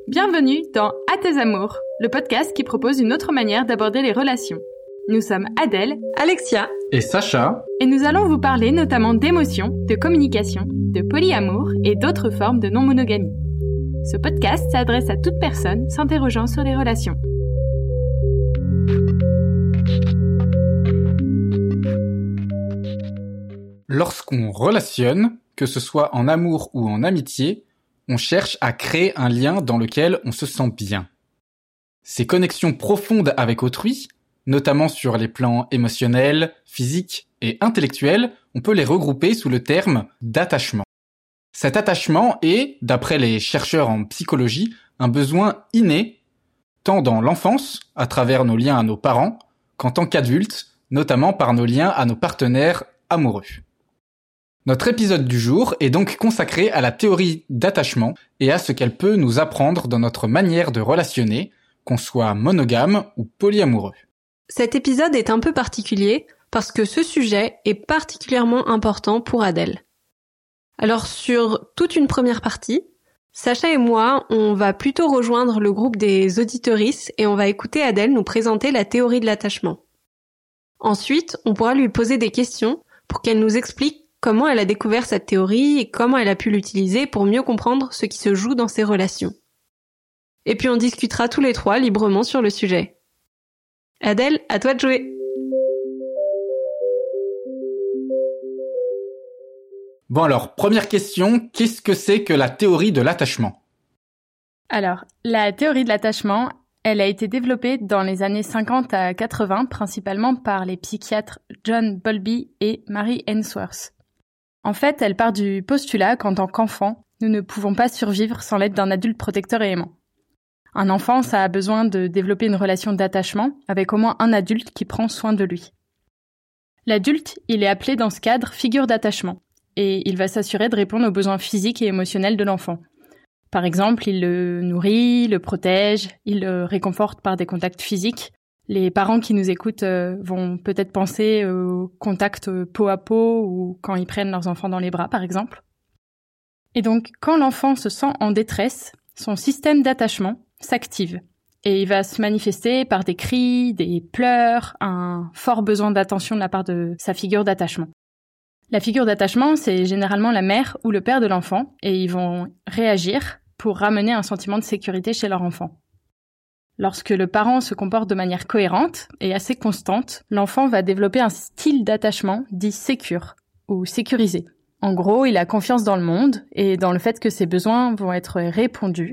Bienvenue dans À tes amours, le podcast qui propose une autre manière d'aborder les relations. Nous sommes Adèle, Alexia et Sacha, et nous allons vous parler notamment d'émotions, de communication, de polyamour et d'autres formes de non-monogamie. Ce podcast s'adresse à toute personne s'interrogeant sur les relations. Lorsqu'on relationne, que ce soit en amour ou en amitié, on cherche à créer un lien dans lequel on se sent bien. Ces connexions profondes avec autrui, notamment sur les plans émotionnels, physiques et intellectuels, on peut les regrouper sous le terme d'attachement. Cet attachement est, d'après les chercheurs en psychologie, un besoin inné, tant dans l'enfance, à travers nos liens à nos parents, qu'en tant qu'adultes, notamment par nos liens à nos partenaires amoureux. Notre épisode du jour est donc consacré à la théorie d'attachement et à ce qu'elle peut nous apprendre dans notre manière de relationner, qu'on soit monogame ou polyamoureux. Cet épisode est un peu particulier parce que ce sujet est particulièrement important pour Adèle. Alors sur toute une première partie, Sacha et moi, on va plutôt rejoindre le groupe des auditorices et on va écouter Adèle nous présenter la théorie de l'attachement. Ensuite, on pourra lui poser des questions pour qu'elle nous explique comment elle a découvert cette théorie et comment elle a pu l'utiliser pour mieux comprendre ce qui se joue dans ses relations. Et puis on discutera tous les trois librement sur le sujet. Adèle, à toi de jouer. Bon alors, première question, qu'est-ce que c'est que la théorie de l'attachement ? Alors, la théorie de l'attachement, elle a été développée dans les années 50 à 80, principalement par les psychiatres John Bowlby et Mary Ainsworth. En fait, elle part du postulat qu'en tant qu'enfant, nous ne pouvons pas survivre sans l'aide d'un adulte protecteur et aimant. Un enfant, ça a besoin de développer une relation d'attachement avec au moins un adulte qui prend soin de lui. L'adulte, il est appelé dans ce cadre figure d'attachement, et il va s'assurer de répondre aux besoins physiques et émotionnels de l'enfant. Par exemple, il le nourrit, le protège, il le réconforte par des contacts physiques. Les parents qui nous écoutent vont peut-être penser au contact peau à peau ou quand ils prennent leurs enfants dans les bras, par exemple. Et donc, quand l'enfant se sent en détresse, son système d'attachement s'active et il va se manifester par des cris, des pleurs, un fort besoin d'attention de la part de sa figure d'attachement. La figure d'attachement, c'est généralement la mère ou le père de l'enfant et ils vont réagir pour ramener un sentiment de sécurité chez leur enfant. Lorsque le parent se comporte de manière cohérente et assez constante, l'enfant va développer un style d'attachement dit sécure ou sécurisé. En gros, il a confiance dans le monde et dans le fait que ses besoins vont être répondus.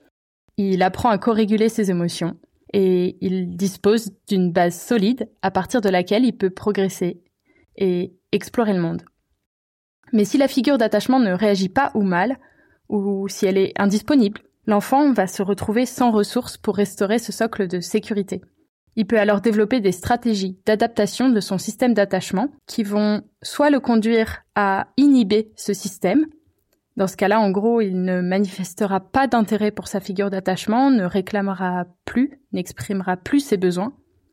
Il apprend à co-réguler ses émotions et il dispose d'une base solide à partir de laquelle il peut progresser et explorer le monde. Mais si la figure d'attachement ne réagit pas ou mal, ou si elle est indisponible, l'enfant va se retrouver sans ressources pour restaurer ce socle de sécurité. Il peut alors développer des stratégies d'adaptation de son système d'attachement qui vont soit le conduire à inhiber ce système. Dans ce cas-là, en gros, il ne manifestera pas d'intérêt pour sa figure d'attachement, ne réclamera plus, n'exprimera plus ses besoins.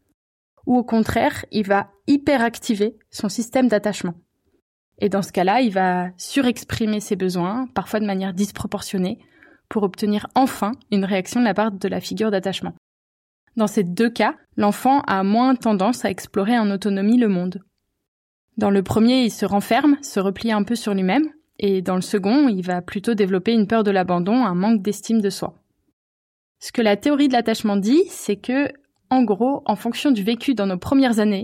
Ou au contraire, il va hyperactiver son système d'attachement. Et dans ce cas-là, il va surexprimer ses besoins, parfois de manière disproportionnée, pour obtenir enfin une réaction de la part de la figure d'attachement. Dans ces deux cas, l'enfant a moins tendance à explorer en autonomie le monde. Dans le premier, il se renferme, se replie un peu sur lui-même, et dans le second, il va plutôt développer une peur de l'abandon, un manque d'estime de soi. Ce que la théorie de l'attachement dit, c'est que, en gros, en fonction du vécu dans nos premières années,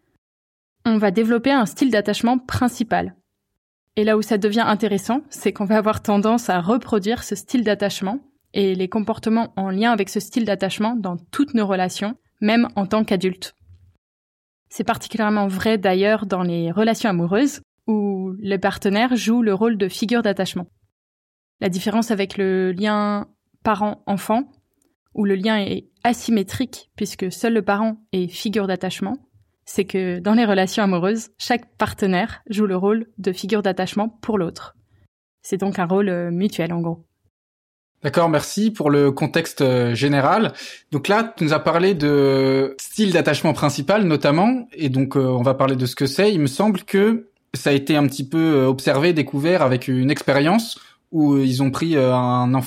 on va développer un style d'attachement principal. Et là où ça devient intéressant, c'est qu'on va avoir tendance à reproduire ce style d'attachement et les comportements en lien avec ce style d'attachement dans toutes nos relations, même en tant qu'adultes. C'est particulièrement vrai d'ailleurs dans les relations amoureuses, où le partenaire joue le rôle de figure d'attachement. La différence avec le lien parent-enfant, où le lien est asymétrique puisque seul le parent est figure d'attachement, c'est que dans les relations amoureuses, chaque partenaire joue le rôle de figure d'attachement pour l'autre. C'est donc un rôle mutuel en gros. D'accord, merci pour le contexte général. Donc là, tu nous as parlé de style d'attachement principal notamment, et donc on va parler de ce que c'est. Il me semble que ça a été un petit peu observé, découvert avec une expérience où ils ont pris un enfant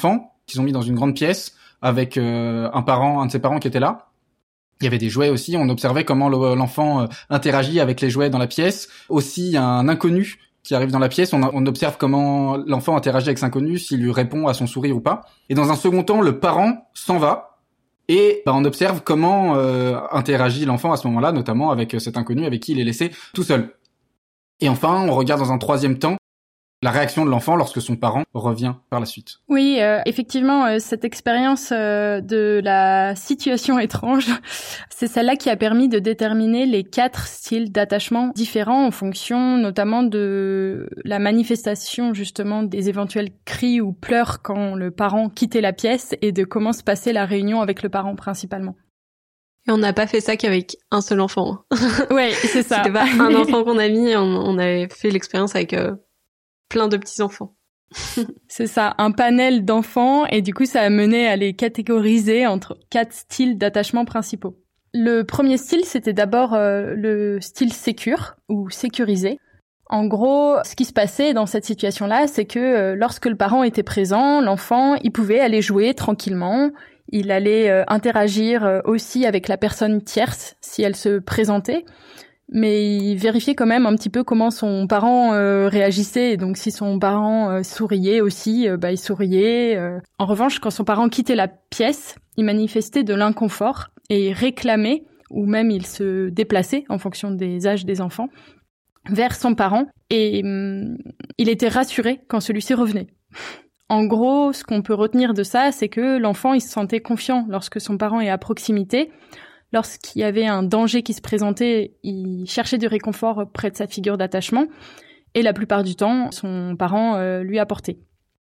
qu'ils ont mis dans une grande pièce avec un de ses parents qui était là. Il y avait des jouets aussi, on observait comment l'enfant interagit avec les jouets dans la pièce. Aussi, il y a un inconnu qui arrive dans la pièce, on observe comment l'enfant interagit avec cet inconnu, s'il lui répond à son sourire ou pas. Et dans un second temps, le parent s'en va et on observe comment interagit l'enfant à ce moment-là, notamment avec cet inconnu avec qui il est laissé tout seul. Et enfin, on regarde dans un troisième temps la réaction de l'enfant lorsque son parent revient par la suite. Oui, effectivement, cette expérience de la situation étrange, c'est celle-là qui a permis de déterminer les 4 styles d'attachement différents en fonction notamment de la manifestation justement des éventuels cris ou pleurs quand le parent quittait la pièce et de comment se passait la réunion avec le parent principalement. Et on n'a pas fait ça qu'avec un seul enfant. Ouais, c'est ça. C'était pas un enfant qu'on a mis, on avait fait l'expérience avec plein de petits-enfants. C'est ça, un panel d'enfants, et du coup ça a mené à les catégoriser entre 4 styles d'attachement principaux. Le premier style, c'était d'abord le style sécure, ou sécurisé. En gros, ce qui se passait dans cette situation-là, c'est que lorsque le parent était présent, l'enfant, il pouvait aller jouer tranquillement, il allait interagir aussi avec la personne tierce si elle se présentait, mais il vérifiait quand même un petit peu comment son parent réagissait. Et donc si son parent souriait aussi, il souriait. En revanche, quand son parent quittait la pièce, il manifestait de l'inconfort et réclamait, ou même il se déplaçait en fonction des âges des enfants, vers son parent. Et il était rassuré quand celui-ci revenait. En gros, ce qu'on peut retenir de ça, c'est que l'enfant, il se sentait confiant lorsque son parent est à proximité. Lorsqu'il y avait un danger qui se présentait, il cherchait du réconfort près de sa figure d'attachement. Et la plupart du temps, son parent lui apportait.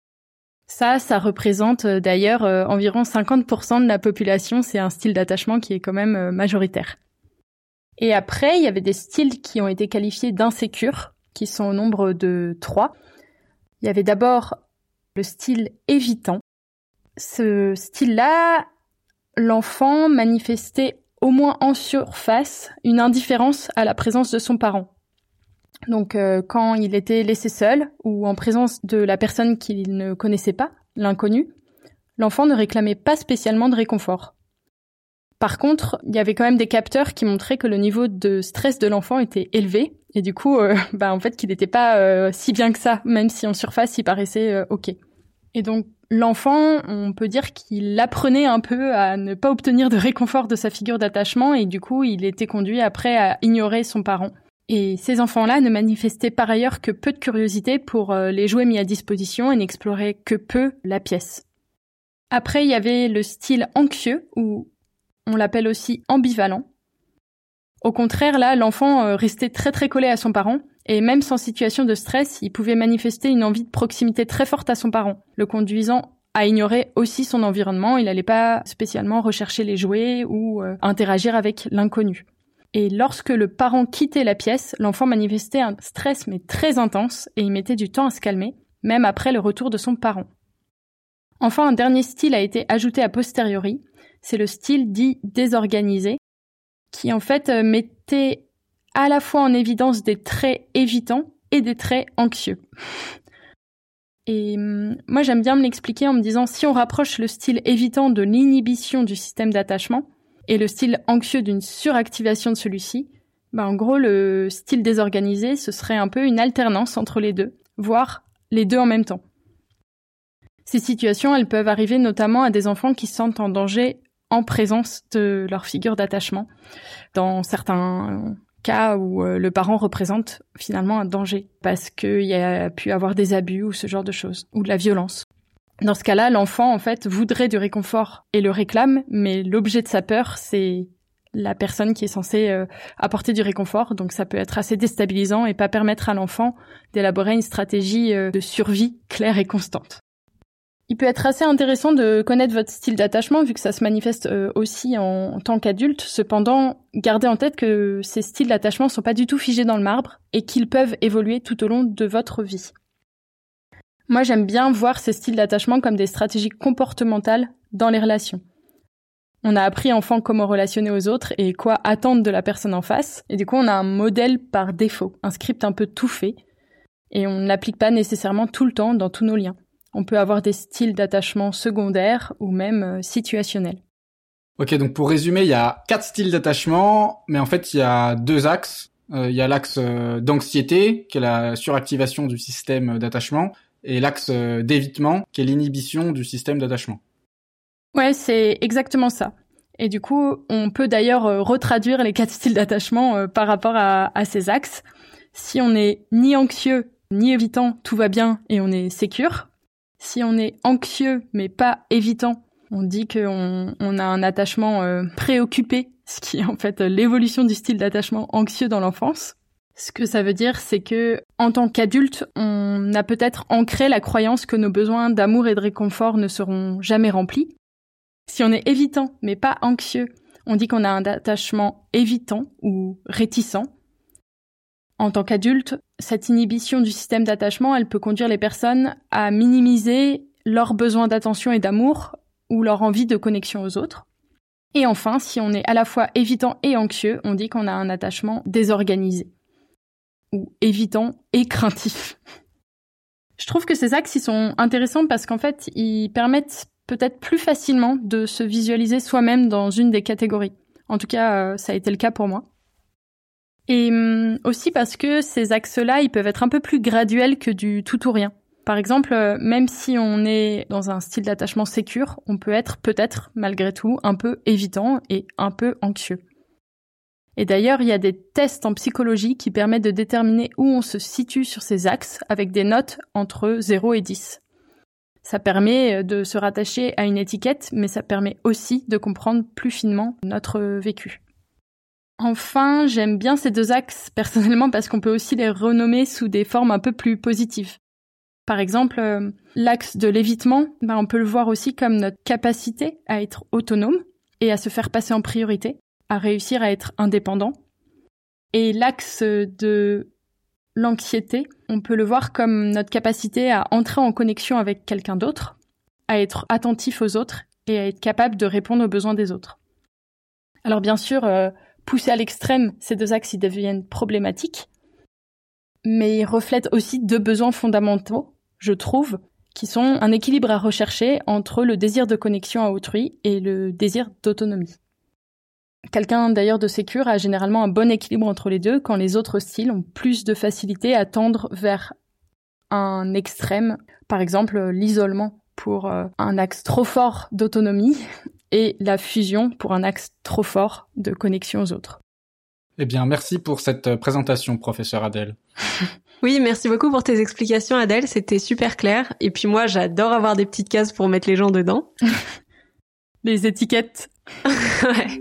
Ça représente d'ailleurs environ 50% de la population. C'est un style d'attachement qui est quand même majoritaire. Et après, il y avait des styles qui ont été qualifiés d'insécures, qui sont au nombre de 3. Il y avait d'abord le style évitant. Ce style-là, l'enfant manifestait au moins en surface une indifférence à la présence de son parent. Donc quand il était laissé seul ou en présence de la personne qu'il ne connaissait pas, l'inconnu, l'enfant ne réclamait pas spécialement de réconfort. Par contre, il y avait quand même des capteurs qui montraient que le niveau de stress de l'enfant était élevé et du coup, en fait, qu'il n'était pas si bien que ça, même si en surface, il paraissait OK. Et donc, l'enfant, on peut dire qu'il apprenait un peu à ne pas obtenir de réconfort de sa figure d'attachement et du coup, il était conduit après à ignorer son parent. Et ces enfants-là ne manifestaient par ailleurs que peu de curiosité pour les jouets mis à disposition et n'exploraient que peu la pièce. Après, il y avait le style anxieux, ou on l'appelle aussi ambivalent. Au contraire, là, l'enfant restait très très collé à son parent. Et même sans situation de stress, il pouvait manifester une envie de proximité très forte à son parent, le conduisant à ignorer aussi son environnement. Il n'allait pas spécialement rechercher les jouets ou interagir avec l'inconnu. Et lorsque le parent quittait la pièce, l'enfant manifestait un stress mais très intense et il mettait du temps à se calmer, même après le retour de son parent. Enfin, un dernier style a été ajouté a posteriori, c'est le style dit désorganisé, qui en fait mettait à la fois en évidence des traits évitants et des traits anxieux. Et moi, j'aime bien me l'expliquer en me disant, si on rapproche le style évitant de l'inhibition du système d'attachement et le style anxieux d'une suractivation de celui-ci, en gros, le style désorganisé, ce serait un peu une alternance entre les deux, voire les deux en même temps. Ces situations, elles peuvent arriver notamment à des enfants qui se sentent en danger en présence de leur figure d'attachement, dans certains cas où le parent représente finalement un danger parce qu'il y a pu avoir des abus ou ce genre de choses, ou de la violence. Dans ce cas-là, l'enfant, en fait, voudrait du réconfort et le réclame, mais l'objet de sa peur, c'est la personne qui est censée apporter du réconfort, donc ça peut être assez déstabilisant et pas permettre à l'enfant d'élaborer une stratégie de survie claire et constante. Il peut être assez intéressant de connaître votre style d'attachement vu que ça se manifeste aussi en tant qu'adulte. Cependant, gardez en tête que ces styles d'attachement sont pas du tout figés dans le marbre et qu'ils peuvent évoluer tout au long de votre vie. Moi, j'aime bien voir ces styles d'attachement comme des stratégies comportementales dans les relations. On a appris enfant comment relationner aux autres et quoi attendre de la personne en face. Et du coup, on a un modèle par défaut, un script un peu tout fait. Et on ne l'applique pas nécessairement tout le temps dans tous nos liens. On peut avoir des styles d'attachement secondaires ou même situationnels. Ok, donc pour résumer, il y a 4 styles d'attachement, mais en fait, il y a 2 axes. Il y a l'axe d'anxiété, qui est la suractivation du système d'attachement, et l'axe d'évitement, qui est l'inhibition du système d'attachement. Ouais, c'est exactement ça. Et du coup, on peut d'ailleurs retraduire les 4 styles d'attachement par rapport à ces axes. Si on n'est ni anxieux ni évitant, tout va bien et on est sécure. Si on est anxieux mais pas évitant, on dit qu'on a un attachement préoccupé, ce qui est en fait l'évolution du style d'attachement anxieux dans l'enfance. Ce que ça veut dire, c'est que en tant qu'adulte, on a peut-être ancré la croyance que nos besoins d'amour et de réconfort ne seront jamais remplis. Si on est évitant mais pas anxieux, on dit qu'on a un attachement évitant ou réticent. En tant qu'adulte, cette inhibition du système d'attachement, elle peut conduire les personnes à minimiser leurs besoins d'attention et d'amour ou leur envie de connexion aux autres. Et enfin, si on est à la fois évitant et anxieux, on dit qu'on a un attachement désorganisé ou évitant et craintif. Je trouve que ces axes, ils sont intéressants parce qu'en fait, ils permettent peut-être plus facilement de se visualiser soi-même dans une des catégories. En tout cas, ça a été le cas pour moi. Et aussi parce que ces axes-là, ils peuvent être un peu plus graduels que du tout ou rien. Par exemple, même si on est dans un style d'attachement sécure, on peut être peut-être, malgré tout, un peu évitant et un peu anxieux. Et d'ailleurs, il y a des tests en psychologie qui permettent de déterminer où on se situe sur ces axes avec des notes entre 0 et 10. Ça permet de se rattacher à une étiquette, mais ça permet aussi de comprendre plus finement notre vécu. Enfin, j'aime bien ces 2 axes personnellement parce qu'on peut aussi les renommer sous des formes un peu plus positives. Par exemple, l'axe de l'évitement, on peut le voir aussi comme notre capacité à être autonome et à se faire passer en priorité, à réussir à être indépendant. Et l'axe de l'anxiété, on peut le voir comme notre capacité à entrer en connexion avec quelqu'un d'autre, à être attentif aux autres et à être capable de répondre aux besoins des autres. Alors bien sûr, poussés à l'extrême, ces 2 axes ils deviennent problématiques, mais ils reflètent aussi 2 besoins fondamentaux, je trouve, qui sont un équilibre à rechercher entre le désir de connexion à autrui et le désir d'autonomie. Quelqu'un d'ailleurs de sécure a généralement un bon équilibre entre les deux, quand les autres styles ont plus de facilité à tendre vers un extrême, par exemple l'isolement pour un axe trop fort d'autonomie et la fusion pour un axe trop fort de connexion aux autres. Eh bien, merci pour cette présentation, professeur Adèle. Oui, merci beaucoup pour tes explications, Adèle, c'était super clair. Et puis moi, j'adore avoir des petites cases pour mettre les gens dedans. Les étiquettes. Ouais.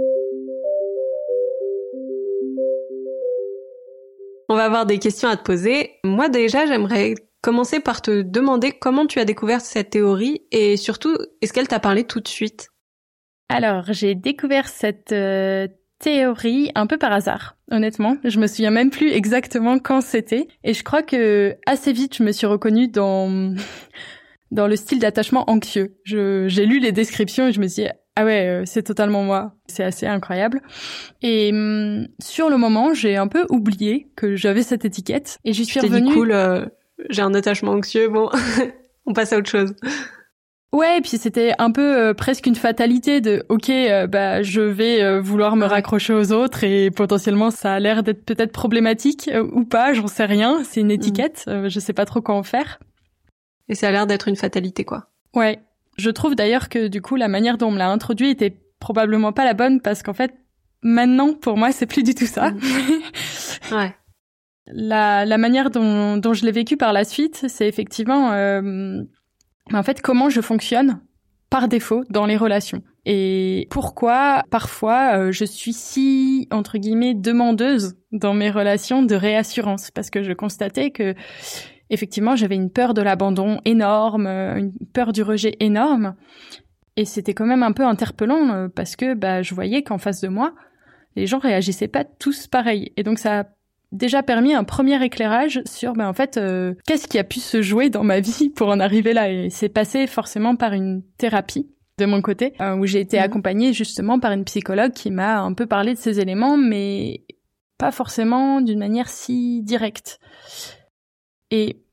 On va avoir des questions à te poser. Moi, déjà, j'aimerais commencer par te demander comment tu as découvert cette théorie et surtout, est-ce qu'elle t'a parlé tout de suite ? Alors, j'ai découvert cette théorie un peu par hasard, honnêtement. Je me souviens même plus exactement quand c'était. Et je crois que assez vite, je me suis reconnue dans le style d'attachement anxieux. J'ai lu les descriptions et je me suis dit, ah ouais, c'est totalement moi. C'est assez incroyable. Et sur le moment, j'ai un peu oublié que j'avais cette étiquette. Et j'y suis revenue. Dit, cool, j'ai un attachement anxieux, bon, on passe à autre chose. Ouais, et puis c'était un peu presque une fatalité de ok, je vais vouloir me raccrocher aux autres et potentiellement ça a l'air d'être peut-être problématique ou pas, j'en sais rien, c'est une étiquette, je sais pas trop quoi en faire. Et ça a l'air d'être une fatalité, quoi. Ouais, je trouve d'ailleurs que du coup la manière dont on me l'a introduit était probablement pas la bonne parce qu'en fait maintenant pour moi c'est plus du tout ça. Ouais. La manière dont je l'ai vécu par la suite, c'est effectivement en fait, comment je fonctionne par défaut dans les relations. Et pourquoi, parfois, je suis si, entre guillemets, demandeuse dans mes relations de réassurance. Parce que je constatais que, effectivement, j'avais une peur de l'abandon énorme, une peur du rejet énorme. Et c'était quand même un peu interpellant parce que je voyais qu'en face de moi, les gens réagissaient pas tous pareil. Et donc, ça a déjà permis un premier éclairage sur qu'est-ce qui a pu se jouer dans ma vie pour en arriver là, et c'est passé forcément par une thérapie de mon côté où j'ai été accompagnée justement par une psychologue qui m'a un peu parlé de ces éléments mais pas forcément d'une manière si directe. Et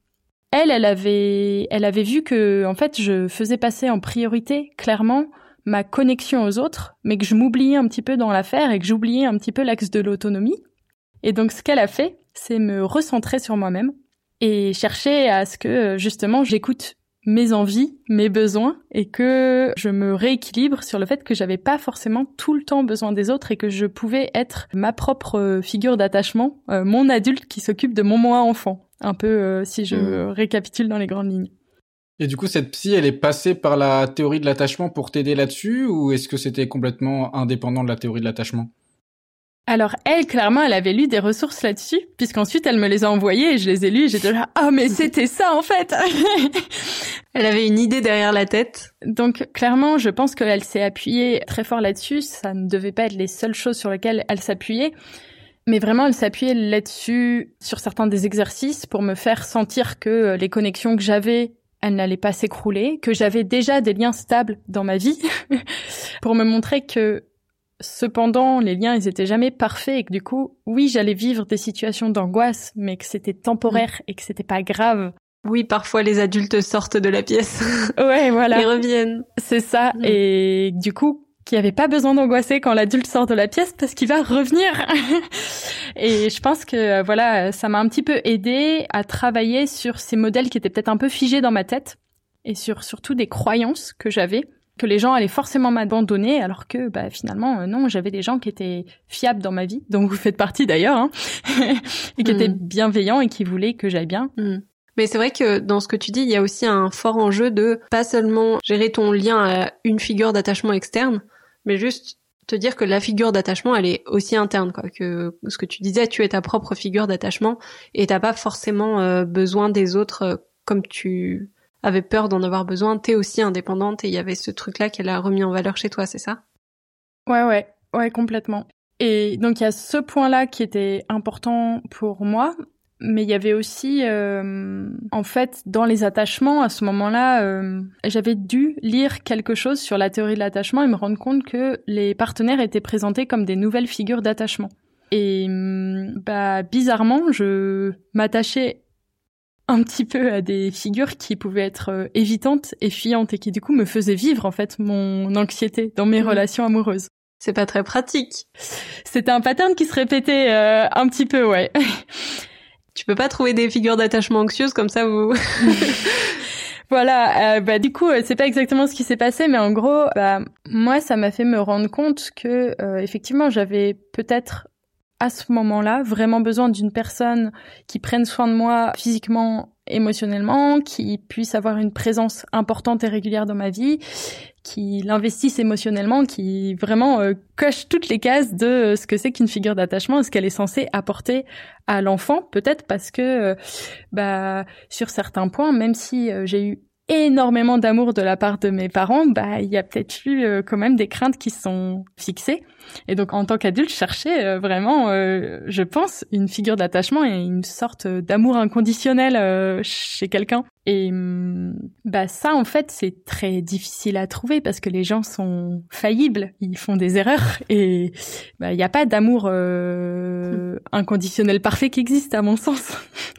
elle avait vu que, en fait, je faisais passer en priorité, clairement, ma connexion aux autres, mais que je m'oubliais un petit peu dans l'affaire et que j'oubliais un petit peu l'axe de l'autonomie. Et donc, ce qu'elle a fait, c'est me recentrer sur moi-même et chercher à ce que, justement, j'écoute mes envies, mes besoins et que je me rééquilibre sur le fait que j'avais pas forcément tout le temps besoin des autres et que je pouvais être ma propre figure d'attachement, mon adulte qui s'occupe de mon moi enfant. Un peu si je récapitule dans les grandes lignes. Et du coup, cette psy, elle est passée par la théorie de l'attachement pour t'aider là-dessus, ou est-ce que c'était complètement indépendant de la théorie de l'attachement? Alors elle, clairement, elle avait lu des ressources là-dessus, puisqu'ensuite elle me les a envoyées et je les ai lues et j'étais là, ah mais c'était ça en fait. Elle avait une idée derrière la tête. Donc clairement, je pense qu'elle s'est appuyée très fort là-dessus, ça ne devait pas être les seules choses sur lesquelles elle s'appuyait. Mais vraiment, elle s'appuyait là-dessus sur certains des exercices pour me faire sentir que les connexions que j'avais, elles n'allaient pas s'écrouler, que j'avais déjà des liens stables dans ma vie, pour me montrer que cependant, les liens, ils étaient jamais parfaits et que du coup, oui, j'allais vivre des situations d'angoisse, mais que c'était temporaire et que c'était pas grave. Oui, parfois les adultes sortent de la pièce. Ouais, voilà. Ils reviennent. C'est ça. Et du coup, qu'il n'y avait pas besoin d'angoisser quand l'adulte sort de la pièce parce qu'il va revenir. Et je pense que voilà, ça m'a un petit peu aidé à travailler sur ces modèles qui étaient peut-être un peu figés dans ma tête et sur surtout des croyances que j'avais, que les gens allaient forcément m'abandonner alors que finalement non, j'avais des gens qui étaient fiables dans ma vie, dont vous faites partie d'ailleurs, hein, et qui étaient bienveillants et qui voulaient que j'aille bien. Mais c'est vrai que dans ce que tu dis, il y a aussi un fort enjeu de pas seulement gérer ton lien à une figure d'attachement externe, mais juste te dire que la figure d'attachement, elle est aussi interne, quoi. Que ce que tu disais, tu es ta propre figure d'attachement et t'as pas forcément besoin des autres comme tu avais peur d'en avoir besoin. T'es aussi indépendante et il y avait ce truc-là qu'elle a remis en valeur chez toi, c'est ça? Ouais, complètement. Et donc il y a ce point-là qui était important pour moi. Mais il y avait aussi, en fait, dans les attachements, à ce moment-là, j'avais dû lire quelque chose sur la théorie de l'attachement et me rendre compte que les partenaires étaient présentés comme des nouvelles figures d'attachement. Et bizarrement, je m'attachais un petit peu à des figures qui pouvaient être évitantes et fuyantes et qui du coup me faisaient vivre en fait mon anxiété dans mes relations amoureuses. C'est pas très pratique. C'était un pattern qui se répétait un petit peu, ouais. Tu peux pas trouver des figures d'attachement anxieuses comme ça ou... Voilà, du coup, c'est pas exactement ce qui s'est passé, mais en gros, moi, ça m'a fait me rendre compte que, effectivement, j'avais peut-être, à ce moment-là, vraiment besoin d'une personne qui prenne soin de moi physiquement, émotionnellement, qui puisse avoir une présence importante et régulière dans ma vie, qui l'investisse émotionnellement, qui vraiment coche toutes les cases de ce que c'est qu'une figure d'attachement et ce qu'elle est censée apporter à l'enfant, peut-être parce que sur certains points, même si j'ai eu énormément d'amour de la part de mes parents, il y a peut-être eu quand même des craintes qui se sont fixées. Et donc en tant qu'adulte, je cherchais vraiment, je pense, une figure d'attachement et une sorte d'amour inconditionnel chez quelqu'un. Et ça, en fait, c'est très difficile à trouver parce que les gens sont faillibles, ils font des erreurs et il n'y a pas d'amour inconditionnel parfait qui existe, à mon sens.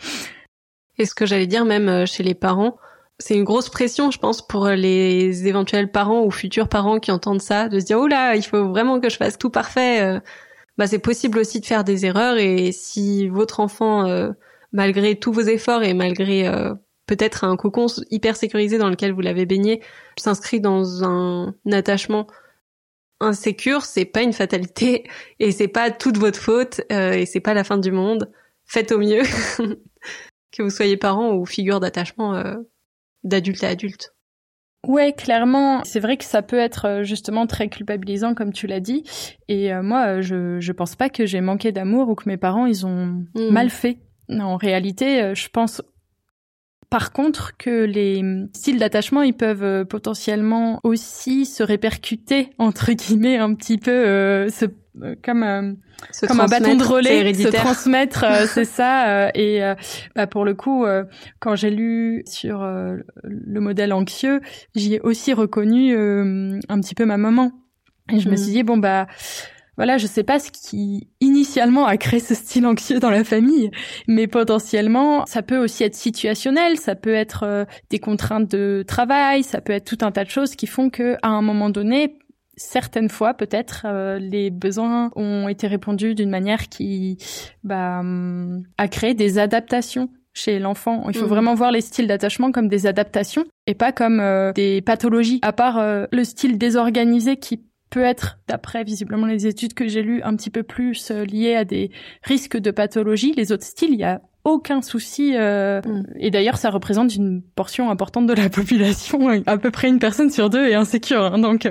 Et ce que j'allais dire, même chez les parents, c'est une grosse pression, je pense, pour les éventuels parents ou futurs parents qui entendent ça, de se dire « Oula, il faut vraiment que je fasse tout parfait ». C'est possible aussi de faire des erreurs et si votre enfant, malgré tous vos efforts et malgré peut-être un cocon hyper sécurisé dans lequel vous l'avez baigné, s'inscrit dans un attachement insécure, c'est pas une fatalité et c'est pas toute votre faute et c'est pas la fin du monde. Faites au mieux que vous soyez parent ou figure d'attachement d'adulte à adulte. Ouais, clairement, c'est vrai que ça peut être justement très culpabilisant comme tu l'as dit et moi je pense pas que j'ai manqué d'amour ou que mes parents ils ont mal fait. En réalité, je pense par contre que les styles d'attachement ils peuvent potentiellement aussi se répercuter entre guillemets un petit peu comme un bâton de relais, se transmettre, c'est ça. Et pour le coup, quand j'ai lu sur le modèle anxieux, j'y ai aussi reconnu un petit peu ma maman. Et je me suis dit voilà, je sais pas ce qui initialement a créé ce style anxieux dans la famille, mais potentiellement ça peut aussi être situationnel, ça peut être des contraintes de travail, ça peut être tout un tas de choses qui font que à un moment donné, certaines fois peut-être les besoins ont été répondus d'une manière qui a créé des adaptations chez l'enfant. Il faut vraiment voir les styles d'attachement comme des adaptations et pas comme des pathologies, à part le style désorganisé qui peut être, d'après visiblement les études que j'ai lues, un petit peu plus lié à des risques de pathologie. Les autres styles, il y a aucun souci. Et d'ailleurs, ça représente une portion importante de la population. À peu près une personne sur deux est insécure. Hein, donc...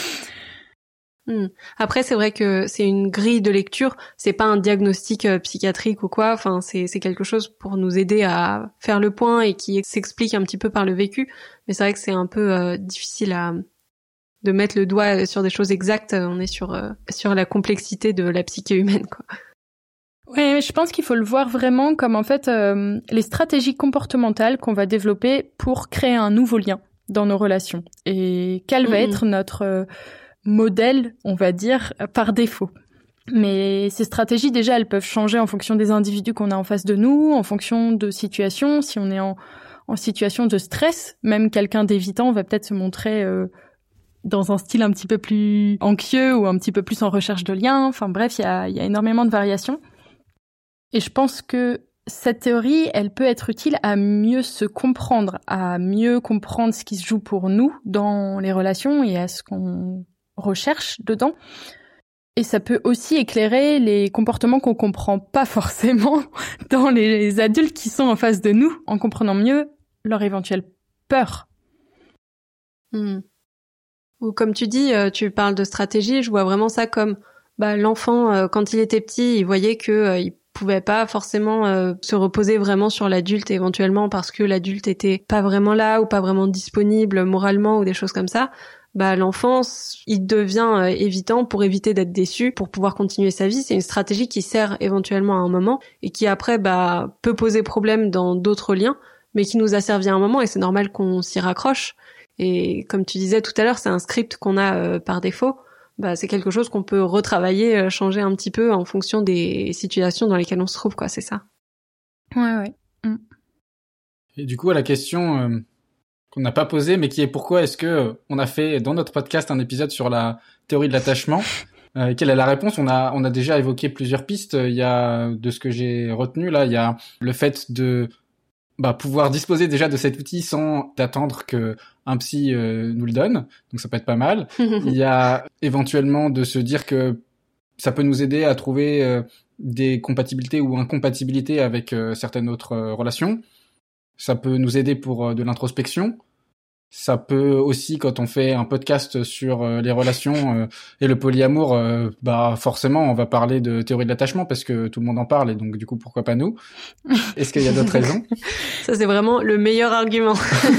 Après, c'est vrai que c'est une grille de lecture, c'est pas un diagnostic psychiatrique ou quoi, enfin c'est quelque chose pour nous aider à faire le point et qui s'explique un petit peu par le vécu, mais c'est vrai que c'est un peu difficile de mettre le doigt sur des choses exactes, on est sur la complexité de la psyché humaine, quoi. Ouais, je pense qu'il faut le voir vraiment comme en fait les stratégies comportementales qu'on va développer pour créer un nouveau lien dans nos relations et quel va être notre modèle, on va dire, par défaut. Mais ces stratégies, déjà, elles peuvent changer en fonction des individus qu'on a en face de nous, en fonction de situations. Si on est en situation de stress, même quelqu'un d'évitant va peut-être se montrer dans un style un petit peu plus anxieux ou un petit peu plus en recherche de liens. Enfin bref, il y a énormément de variations. Et je pense que cette théorie, elle peut être utile à mieux se comprendre, à mieux comprendre ce qui se joue pour nous dans les relations et à ce qu'on recherche dedans. Et ça peut aussi éclairer les comportements qu'on comprend pas forcément dans les adultes qui sont en face de nous, en comprenant mieux leur éventuelle peur. Ou comme tu dis, tu parles de stratégie, je vois vraiment ça comme l'enfant, quand il était petit, il voyait que il pouvait pas forcément se reposer vraiment sur l'adulte éventuellement parce que l'adulte était pas vraiment là ou pas vraiment disponible moralement ou des choses comme ça. L'enfant, il devient évitant pour éviter d'être déçu, pour pouvoir continuer sa vie. C'est une stratégie qui sert éventuellement à un moment et qui après peut poser problème dans d'autres liens, mais qui nous a servi à un moment et c'est normal qu'on s'y raccroche. Et comme tu disais tout à l'heure, c'est un script qu'on a par défaut. C'est quelque chose qu'on peut retravailler, changer un petit peu en fonction des situations dans lesquelles on se trouve, quoi. C'est ça. Ouais. Et du coup, à la question qu'on n'a pas posée, mais qui est pourquoi est-ce que on a fait dans notre podcast un épisode sur la théorie de l'attachement, quelle est la réponse? On a déjà évoqué plusieurs pistes. Il y a, de ce que j'ai retenu là, il y a le fait de pouvoir disposer déjà de cet outil sans attendre que un psy nous le donne, donc ça peut être pas mal. Il y a éventuellement de se dire que ça peut nous aider à trouver des compatibilités ou incompatibilités avec certaines autres relations. Ça peut nous aider pour de l'introspection. Ça peut aussi, quand on fait un podcast sur les relations et le polyamour, forcément, on va parler de théorie de l'attachement parce que tout le monde en parle et donc du coup, pourquoi pas nous? Est-ce qu'il y a d'autres raisons? Ça, c'est vraiment le meilleur argument.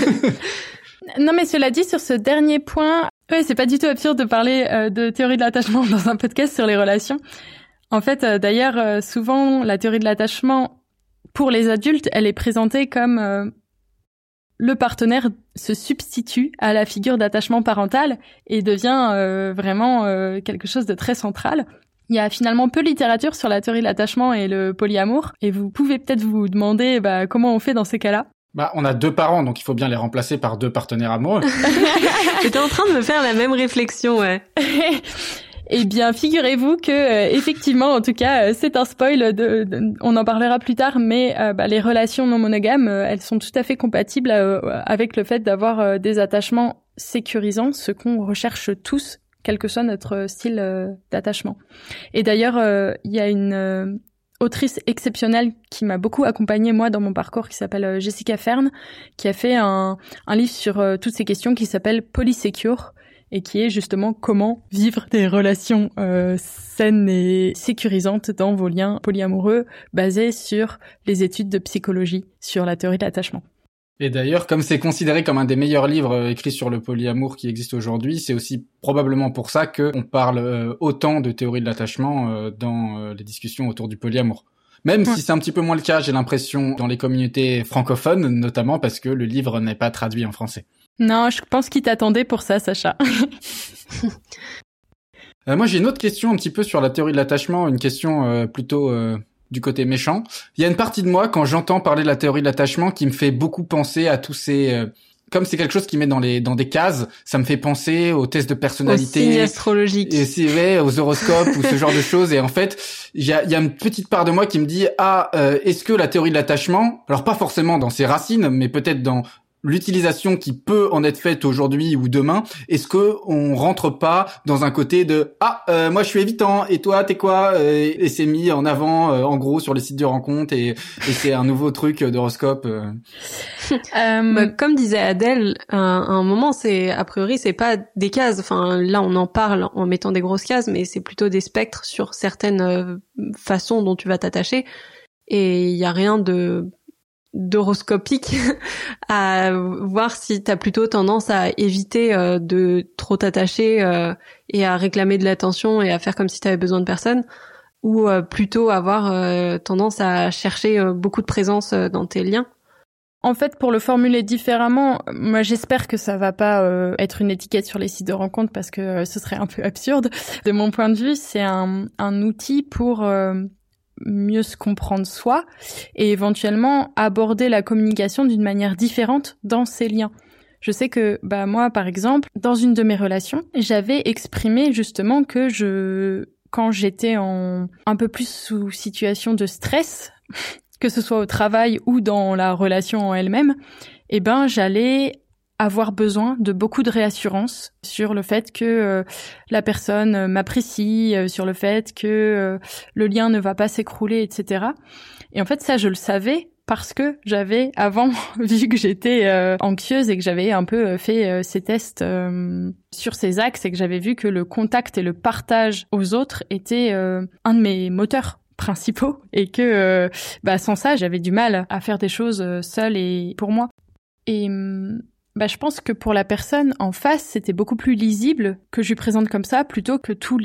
Non, mais cela dit, sur ce dernier point, ouais, c'est pas du tout absurde de parler de théorie de l'attachement dans un podcast sur les relations. En fait, d'ailleurs, souvent, la théorie de l'attachement, pour les adultes, elle est présentée comme le partenaire se substitue à la figure d'attachement parental et devient vraiment quelque chose de très central. Il y a finalement peu de littérature sur la théorie de l'attachement et le polyamour, et vous pouvez peut-être vous demander comment on fait dans ces cas-là. On a 2 parents, donc il faut bien les remplacer par 2 partenaires amoureux. J'étais en train de me faire la même réflexion, ouais. Eh bien, figurez-vous que effectivement, en tout cas, c'est un spoil. On en parlera plus tard, mais les relations non monogames, elles sont tout à fait compatibles avec le fait d'avoir des attachements sécurisants, ce qu'on recherche tous, quel que soit notre style d'attachement. Et d'ailleurs, il y a une autrice exceptionnelle qui m'a beaucoup accompagnée moi dans mon parcours, qui s'appelle Jessica Fern, qui a fait un livre sur toutes ces questions qui s'appelle Polysecure, et qui est justement comment vivre des relations saines et sécurisantes dans vos liens polyamoureux, basés sur les études de psychologie, sur la théorie de l'attachement. Et d'ailleurs, comme c'est considéré comme un des meilleurs livres écrits sur le polyamour qui existe aujourd'hui, c'est aussi probablement pour ça qu'on parle autant de théorie de l'attachement dans les discussions autour du polyamour. Même si c'est un petit peu moins le cas, j'ai l'impression, dans les communautés francophones, notamment parce que le livre n'est pas traduit en français. Non, je pense qu'il t'attendait pour ça, Sacha. Moi, j'ai une autre question un petit peu sur la théorie de l'attachement, une question plutôt du côté méchant. Il y a une partie de moi, quand j'entends parler de la théorie de l'attachement, qui me fait beaucoup penser à tous ces... comme c'est quelque chose qui met dans des cases, ça me fait penser aux tests de personnalité, aux signes astrologiques, et c'est vrai, aux horoscopes ou ce genre de choses. Et en fait, il y a une petite part de moi qui me dit est-ce que la théorie de l'attachement, alors pas forcément dans ses racines, mais peut-être dans l'utilisation qui peut en être faite aujourd'hui ou demain, est-ce que on rentre pas dans un côté de moi je suis évitant et toi t'es quoi, et c'est mis en avant en gros sur les sites de rencontres et c'est un nouveau truc d'horoscope. Comme disait Adèle, un moment, c'est a priori c'est pas des cases. Enfin là on en parle en mettant des grosses cases, mais c'est plutôt des spectres sur certaines façons dont tu vas t'attacher. Et il y a rien d'horoscopique à voir si t'as plutôt tendance à éviter de trop t'attacher et à réclamer de l'attention et à faire comme si t'avais besoin de personne, ou plutôt avoir tendance à chercher beaucoup de présence dans tes liens. En fait, pour le formuler différemment, moi j'espère que ça va pas être une étiquette sur les sites de rencontres parce que ce serait un peu absurde. De mon point de vue, c'est un outil pour mieux se comprendre soi et éventuellement aborder la communication d'une manière différente dans ces liens. Je sais que moi par exemple, dans une de mes relations, j'avais exprimé justement que quand j'étais un peu plus sous situation de stress, que ce soit au travail ou dans la relation en elle-même, j'allais avoir besoin de beaucoup de réassurance sur le fait que la personne m'apprécie, sur le fait que le lien ne va pas s'écrouler, etc. Et en fait, ça, je le savais parce que j'avais avant vu que j'étais anxieuse et que j'avais un peu fait ces tests sur ces axes et que j'avais vu que le contact et le partage aux autres était un de mes moteurs principaux et que sans ça, j'avais du mal à faire des choses seule et pour moi. Et je pense que pour la personne en face, c'était beaucoup plus lisible que je lui présente comme ça, plutôt que tous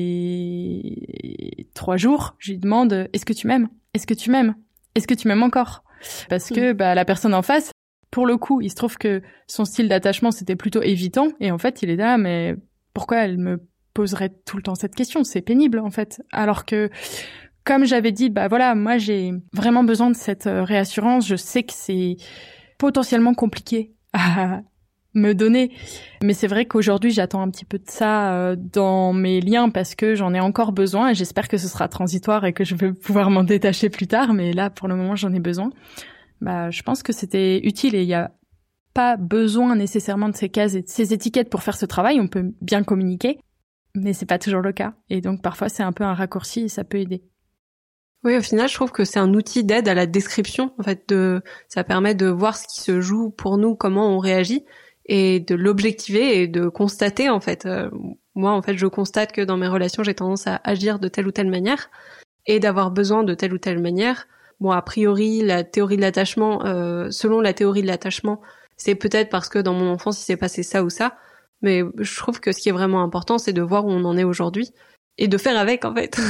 les 3 jours, je lui demande « Est-ce que tu m'aimes ? Est-ce que tu m'aimes ? Est-ce que tu m'aimes encore ?» Parce que la personne en face, pour le coup, il se trouve que son style d'attachement, c'était plutôt évitant, et en fait, il est là, mais pourquoi elle me poserait tout le temps cette question ? C'est pénible, en fait. Alors que, comme j'avais dit, moi, j'ai vraiment besoin de cette réassurance, je sais que c'est potentiellement compliqué à me donner. Mais c'est vrai qu'aujourd'hui, j'attends un petit peu de ça dans mes liens parce que j'en ai encore besoin et j'espère que ce sera transitoire et que je vais pouvoir m'en détacher plus tard. Mais là, pour le moment, j'en ai besoin. Je pense que c'était utile et il n'y a pas besoin nécessairement de ces cases et de ces étiquettes pour faire ce travail. On peut bien communiquer, mais c'est pas toujours le cas. Et donc, parfois, c'est un peu un raccourci et ça peut aider. Oui, au final, je trouve que c'est un outil d'aide à la description. En fait, ça permet de voir ce qui se joue pour nous, comment on réagit, et de l'objectiver et de constater, en fait. Moi, en fait, je constate que dans mes relations, j'ai tendance à agir de telle ou telle manière et d'avoir besoin de telle ou telle manière. Bon, a priori, la théorie de l'attachement, selon la théorie de l'attachement, c'est peut-être parce que dans mon enfance, il s'est passé ça ou ça. Mais je trouve que ce qui est vraiment important, c'est de voir où on en est aujourd'hui et de faire avec, en fait.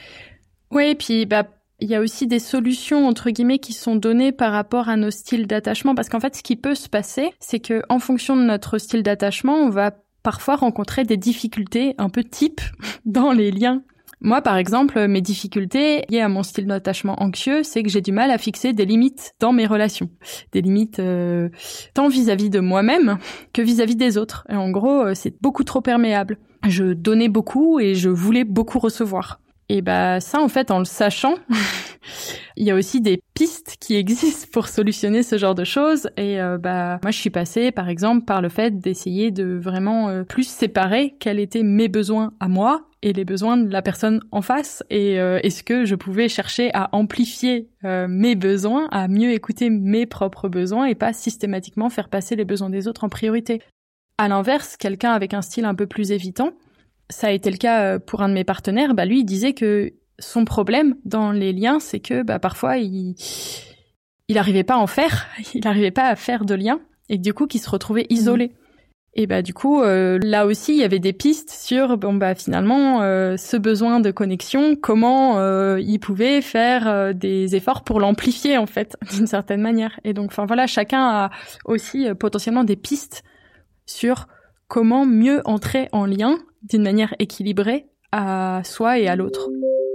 Oui, et puis il y a aussi des solutions entre guillemets qui sont données par rapport à nos styles d'attachement, parce qu'en fait, ce qui peut se passer, c'est que en fonction de notre style d'attachement, on va parfois rencontrer des difficultés un peu types dans les liens. Moi, par exemple, mes difficultés liées à mon style d'attachement anxieux, c'est que j'ai du mal à fixer des limites dans mes relations, des limites tant vis-à-vis de moi-même que vis-à-vis des autres. Et en gros, c'est beaucoup trop perméable. Je donnais beaucoup et je voulais beaucoup recevoir. Et ça, en fait, en le sachant, il y a aussi des pistes qui existent pour solutionner ce genre de choses. Et moi, je suis passée, par exemple, par le fait d'essayer de vraiment plus séparer quels étaient mes besoins à moi et les besoins de la personne en face. Et est-ce que je pouvais chercher à amplifier mes besoins, à mieux écouter mes propres besoins et pas systématiquement faire passer les besoins des autres en priorité. À l'inverse, quelqu'un avec un style un peu plus évitant, ça a été le cas pour un de mes partenaires, lui, il disait que son problème dans les liens, c'est que parfois, il arrivait pas à en faire, il arrivait pas à faire de liens, et du coup, qu'il se retrouvait isolé. Et du coup, là aussi, il y avait des pistes sur, finalement, ce besoin de connexion, comment il pouvait faire des efforts pour l'amplifier, en fait, d'une certaine manière. Et donc, chacun a aussi potentiellement des pistes sur comment mieux entrer en lien d'une manière équilibrée à soi et à l'autre.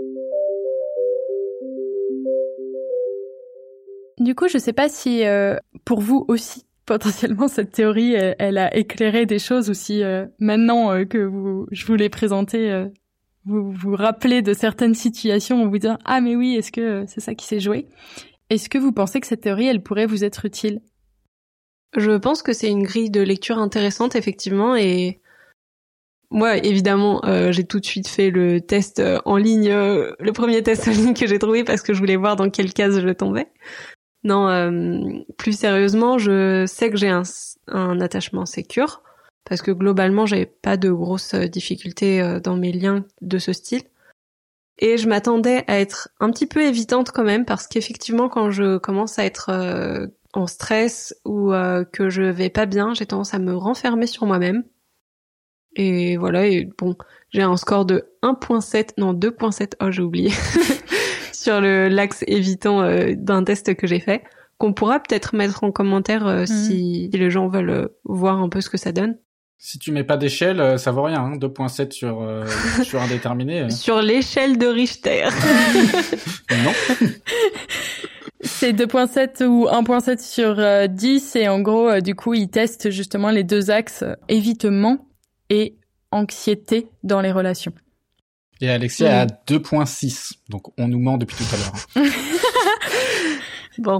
Du coup, je sais pas si pour vous aussi, potentiellement, cette théorie, elle a éclairé des choses, ou si maintenant que je vous l'ai présentée, vous vous rappelez de certaines situations en vous disant « Ah mais oui, est-ce que c'est ça qui s'est joué ?» Est-ce que vous pensez que cette théorie, elle pourrait vous être utile ? Je pense que c'est une grille de lecture intéressante, effectivement, et moi, évidemment, j'ai tout de suite fait le test en ligne, le premier test en ligne que j'ai trouvé parce que je voulais voir dans quelle case je tombais. Non, plus sérieusement, je sais que j'ai un attachement sécure parce que globalement, j'avais pas de grosses difficultés dans mes liens de ce style. Et je m'attendais à être un petit peu évitante quand même parce qu'effectivement, quand je commence à être en stress ou que je vais pas bien, j'ai tendance à me renfermer sur moi-même. Et voilà, et bon, j'ai un score de 2.7, oh j'ai oublié, sur l'axe évitant d'un test que j'ai fait, qu'on pourra peut-être mettre en commentaire si les gens veulent voir un peu ce que ça donne. Si tu mets pas d'échelle, ça vaut rien, hein, 2.7 sur indéterminé. Sur l'échelle de Richter. Non. C'est 2.7 ou 1.7 sur 10 et en gros, du coup, ils testent justement les deux axes évitement et anxiété dans les relations. Et Alexia est à 2.6, donc on nous ment depuis tout à l'heure. Bon.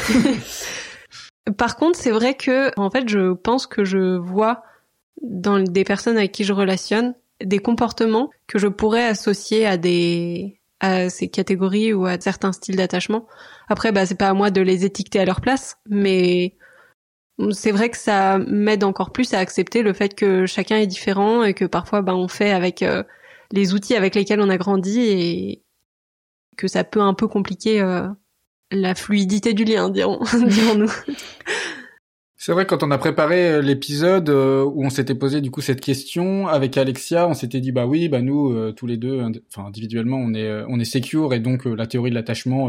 Par contre, c'est vrai que, en fait, je pense que je vois dans des personnes avec qui je relationne des comportements que je pourrais associer à ces catégories ou à certains styles d'attachement. Après, c'est pas à moi de les étiqueter à leur place, mais c'est vrai que ça m'aide encore plus à accepter le fait que chacun est différent et que parfois, on fait avec les outils avec lesquels on a grandi et que ça peut un peu compliquer la fluidité du lien, dirons-nous. C'est vrai, quand on a préparé l'épisode où on s'était posé du coup cette question avec Alexia, on s'était dit nous tous les deux, individuellement on est secure et donc la théorie de l'attachement,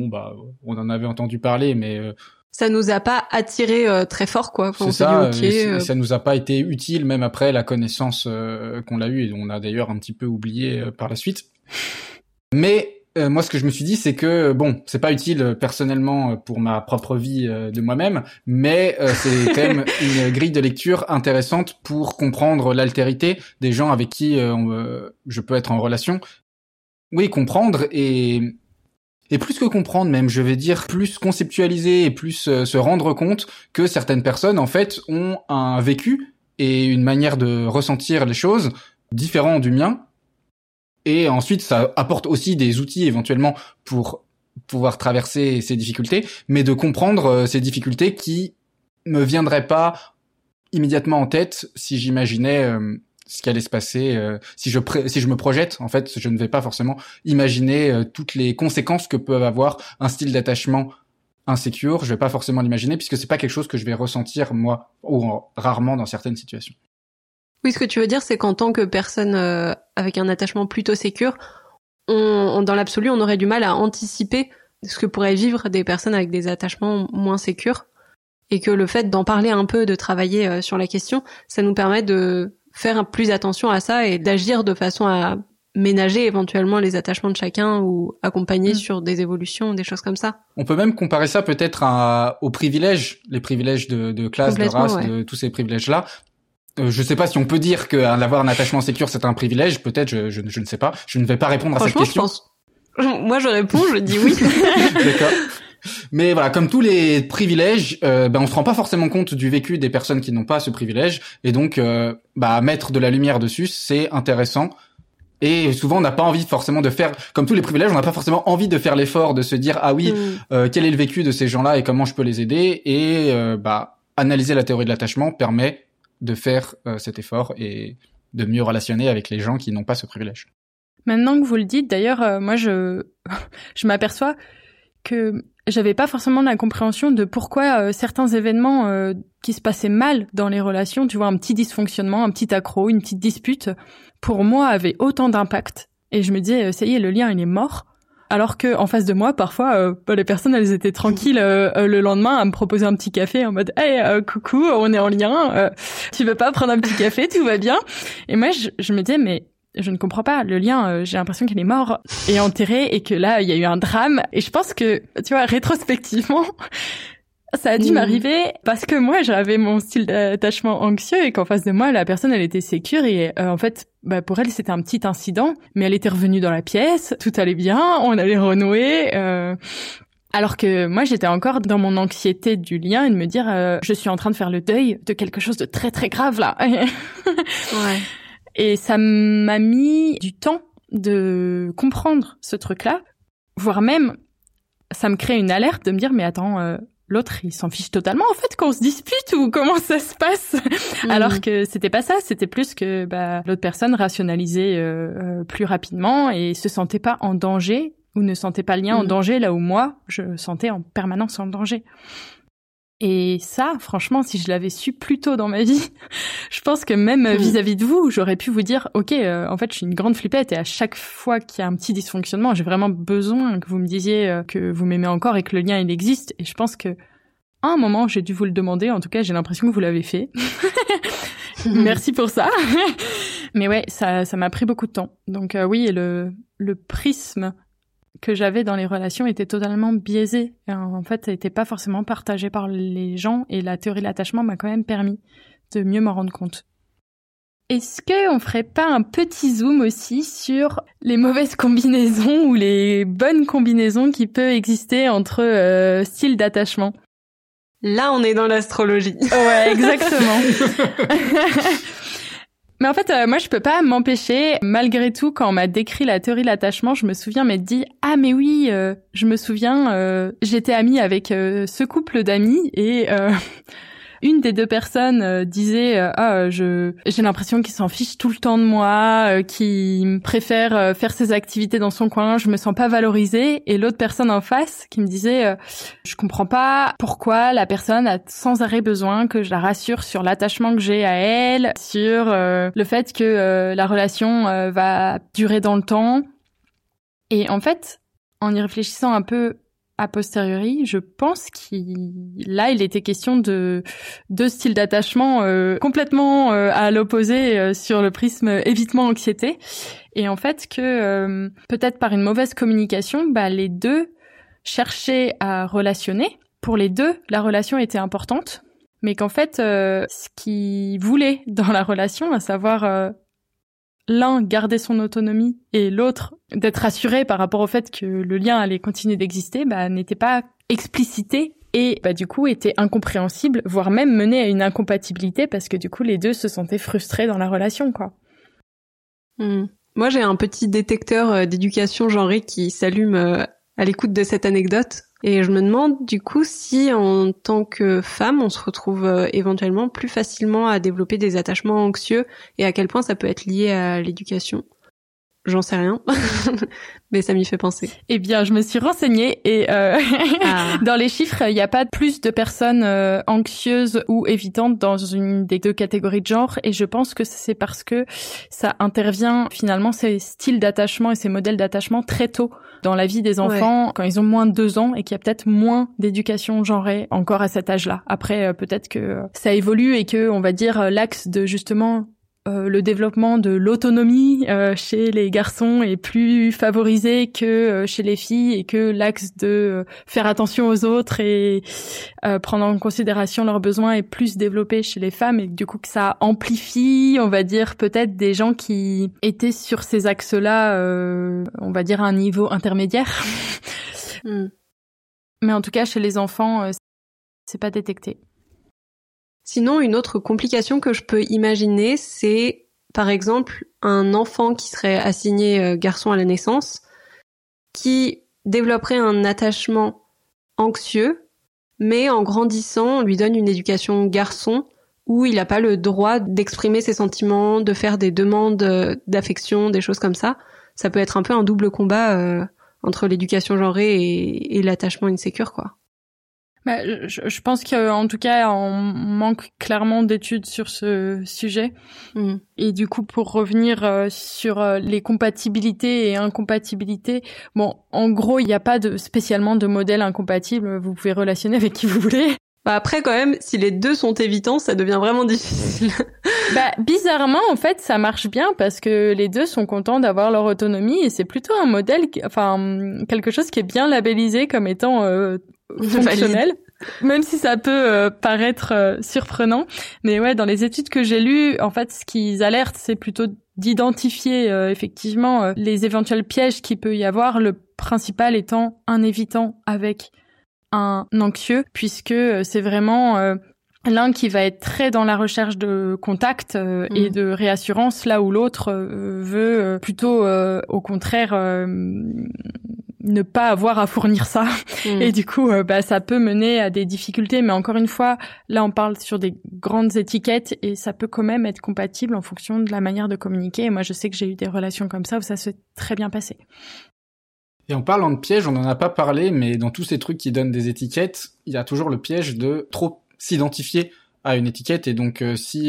on en avait entendu parler, mais ça nous a pas attiré très fort quoi. C'est ça, ça nous a pas été utile même après la connaissance qu'on l'a eue et on a d'ailleurs un petit peu oublié par la suite. Mais moi, ce que je me suis dit, c'est que c'est pas utile personnellement pour ma propre vie de moi-même, mais c'est quand même une grille de lecture intéressante pour comprendre l'altérité des gens avec qui je peux être en relation. Oui, comprendre et plus que comprendre même, je vais dire plus conceptualiser et plus se rendre compte que certaines personnes en fait ont un vécu et une manière de ressentir les choses différent du mien. Et ensuite, ça apporte aussi des outils éventuellement pour pouvoir traverser ces difficultés, mais de comprendre ces difficultés qui me viendraient pas immédiatement en tête si j'imaginais ce qui allait se passer. Si je me projette, en fait, je ne vais pas forcément imaginer toutes les conséquences que peut avoir un style d'attachement insécure. Je vais pas forcément l'imaginer puisque c'est pas quelque chose que je vais ressentir moi ou rarement dans certaines situations. Oui, ce que tu veux dire, c'est qu'en tant que personne avec un attachement plutôt sécure, dans l'absolu, on aurait du mal à anticiper ce que pourraient vivre des personnes avec des attachements moins sécures, et que le fait d'en parler un peu, de travailler sur la question, ça nous permet de faire plus attention à ça et d'agir de façon à ménager éventuellement les attachements de chacun ou accompagner sur des évolutions, des choses comme ça. On peut même comparer ça peut-être aux privilèges, les privilèges de classe, de race, de tous ces privilèges-là. Je sais pas si on peut dire que d'avoir un attachement sécure c'est un privilège, peut-être, je ne sais pas. Je ne vais pas répondre à cette question. Je pense. Moi je réponds, je dis oui. D'accord. Mais voilà, comme tous les privilèges, on se rend pas forcément compte du vécu des personnes qui n'ont pas ce privilège, et donc mettre de la lumière dessus, c'est intéressant. Et souvent on n'a pas envie forcément de faire, comme tous les privilèges, on n'a pas forcément envie de faire l'effort de se dire quel est le vécu de ces gens-là et comment je peux les aider. Et analyser la théorie de l'attachement permet de faire cet effort et de mieux relationner avec les gens qui n'ont pas ce privilège. Maintenant que vous le dites, d'ailleurs, moi je m'aperçois que j'avais pas forcément la compréhension de pourquoi certains événements qui se passaient mal dans les relations, tu vois, un petit dysfonctionnement, un petit accroc, une petite dispute, pour moi avaient autant d'impact. Et je me disais, ça y est, le lien il est mort. alors que en face de moi, parfois, les personnes, elles étaient tranquilles le lendemain à me proposer un petit café en mode hey, coucou, on est en lien, tu veux pas prendre un petit café, tout va bien. Et moi, je me disais, mais je ne comprends pas, le lien, j'ai l'impression qu'il est mort et enterré et que là, il y a eu un drame. Et je pense que, tu vois, rétrospectivement, ça a dû m'arriver parce que moi, j'avais mon style d'attachement anxieux et qu'en face de moi, la personne, elle était sécure et en fait, pour elle, c'était un petit incident, mais elle était revenue dans la pièce, tout allait bien, on allait renouer. Alors que moi, j'étais encore dans mon anxiété du lien et de me dire, je suis en train de faire le deuil de quelque chose de très très grave là. Ouais. Et ça m'a mis du temps de comprendre ce truc-là, voire même, ça me crée une alerte de me dire, mais attends, l'autre, il s'en fiche totalement, en fait, qu'on se dispute ou comment ça se passe. Alors que c'était pas ça, c'était plus que l'autre personne rationalisait plus rapidement et se sentait pas en danger ou ne sentait pas le lien en danger, là où moi, je sentais en permanence en danger. Et ça, franchement, si je l'avais su plus tôt dans ma vie, je pense que même vis-à-vis de vous, j'aurais pu vous dire, ok, en fait, je suis une grande flippette et à chaque fois qu'il y a un petit dysfonctionnement, j'ai vraiment besoin que vous me disiez que vous m'aimez encore et que le lien, il existe. Et je pense que à un moment, j'ai dû vous le demander. En tout cas, j'ai l'impression que vous l'avez fait. Merci pour ça. Mais ouais, ça m'a pris beaucoup de temps. Donc oui, le prisme que j'avais dans les relations était totalement biaisé. En fait, ça n'était pas forcément partagé par les gens et la théorie de l'attachement m'a quand même permis de mieux m'en rendre compte. Est-ce qu'on ferait pas un petit zoom aussi sur les mauvaises combinaisons ou les bonnes combinaisons qui peuvent exister entre styles d'attachement ? Là, on est dans l'astrologie. Ouais, exactement. Mais en fait, moi, je peux pas m'empêcher, malgré tout, quand on m'a décrit la théorie de l'attachement, je me souviens m'être dit « Ah, mais oui, je me souviens, j'étais amie avec ce couple d'amis et une des deux personnes disait j'ai l'impression qu'il s'en fiche tout le temps de moi, qu'il préfère faire ses activités dans son coin, je me sens pas valorisée. » Et l'autre personne en face qui me disait je comprends pas pourquoi la personne a sans arrêt besoin que je la rassure sur l'attachement que j'ai à elle, sur le fait que la relation va durer dans le temps. Et en fait, en y réfléchissant un peu a posteriori, je pense il était question de deux styles d'attachement complètement à l'opposé sur le prisme évitement-anxiété. Et en fait que peut-être par une mauvaise communication, les deux cherchaient à relationner. Pour les deux, la relation était importante, mais qu'en fait, ce qu'ils voulaient dans la relation, à savoir l'un garder son autonomie et l'autre d'être assuré par rapport au fait que le lien allait continuer d'exister, n'était pas explicité et du coup était incompréhensible, voire même mené à une incompatibilité parce que du coup les deux se sentaient frustrés dans la relation, quoi. Moi j'ai un petit détecteur d'éducation genrée qui s'allume à l'écoute de cette anecdote. Et je me demande du coup si en tant que femme, on se retrouve éventuellement plus facilement à développer des attachements anxieux et à quel point ça peut être lié à l'éducation. J'en sais rien, mais ça m'y fait penser. Eh bien, je me suis renseignée et dans les chiffres, il n'y a pas plus de personnes anxieuses ou évitantes dans une des deux catégories de genre et je pense que c'est parce que ça intervient finalement ces styles d'attachement et ces modèles d'attachement très tôt dans la vie des enfants, quand ils ont moins de 2 ans et qu'il y a peut-être moins d'éducation genrée encore à cet âge-là. Après, peut-être que ça évolue et que, on va dire, l'axe de justement le développement de l'autonomie chez les garçons est plus favorisé que chez les filles et que l'axe de faire attention aux autres et prendre en considération leurs besoins est plus développé chez les femmes et du coup que ça amplifie, on va dire, peut-être des gens qui étaient sur ces axes-là, on va dire à un niveau intermédiaire. Mais en tout cas, chez les enfants, c'est pas détecté. Sinon, une autre complication que je peux imaginer, c'est par exemple un enfant qui serait assigné garçon à la naissance, qui développerait un attachement anxieux, mais en grandissant, on lui donne une éducation garçon où il n'a pas le droit d'exprimer ses sentiments, de faire des demandes d'affection, des choses comme ça. Ça peut être un peu un double combat entre l'éducation genrée et l'attachement insécure, quoi. Bah, je pense qu'en tout cas, on manque clairement d'études sur ce sujet. Et du coup, pour revenir sur les compatibilités et incompatibilités, bon, en gros, il n'y a pas spécialement de modèle incompatible. Vous pouvez relationner avec qui vous voulez. Bah après, quand même, si les deux sont évitants, ça devient vraiment difficile. Bah, bizarrement, en fait, ça marche bien parce que les deux sont contents d'avoir leur autonomie et c'est plutôt un modèle, quelque chose qui est bien labellisé comme étant fonctionnel. Même si ça peut paraître surprenant. Mais ouais, dans les études que j'ai lues, en fait, ce qu'ils alertent, c'est plutôt d'identifier effectivement les éventuels pièges qu'il peut y avoir, le principal étant un évitant avec un anxieux, puisque c'est vraiment l'un qui va être très dans la recherche de contact et de réassurance, là où l'autre veut plutôt au contraire ne pas avoir à fournir ça. Et du coup, ça peut mener à des difficultés. Mais encore une fois, là, on parle sur des grandes étiquettes et ça peut quand même être compatible en fonction de la manière de communiquer. Et moi, je sais que j'ai eu des relations comme ça où ça s'est très bien passé. Et en parlant de pièges, on n'en a pas parlé, mais dans tous ces trucs qui donnent des étiquettes, il y a toujours le piège de trop s'identifier à une étiquette. Et donc, si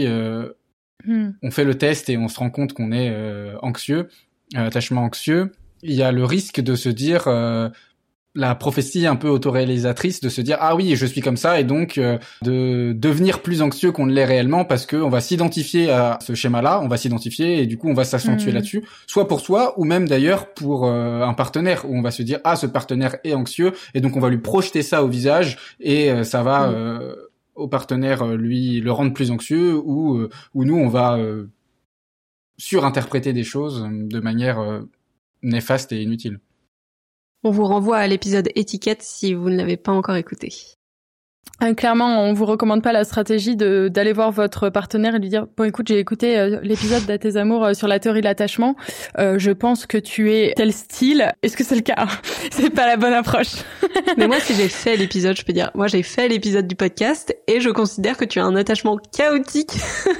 on fait le test et on se rend compte qu'on est anxieux, attachement anxieux, il y a le risque de se dire la prophétie un peu autoréalisatrice, de se dire ah oui, je suis comme ça, et donc de devenir plus anxieux qu'on ne l'est réellement parce que on va s'identifier à ce schéma-là, on va s'identifier et du coup on va s'accentuer là-dessus, soit pour soi ou même d'ailleurs pour un partenaire, où on va se dire ah, ce partenaire est anxieux et donc on va lui projeter ça au visage et ça va au partenaire lui le rendre plus anxieux, ou nous on va surinterpréter des choses de manière néfaste et inutile. On vous renvoie à l'épisode étiquette si vous ne l'avez pas encore écouté. Clairement, on vous recommande pas la stratégie d'aller voir votre partenaire et lui dire bon écoute, j'ai écouté l'épisode d'À tes amours sur la théorie de l'attachement. Je pense que tu es tel style. Est-ce que c'est le cas? C'est pas la bonne approche. Mais moi, si j'ai fait l'épisode, je peux dire, moi j'ai fait l'épisode du podcast et je considère que tu as un attachement chaotique.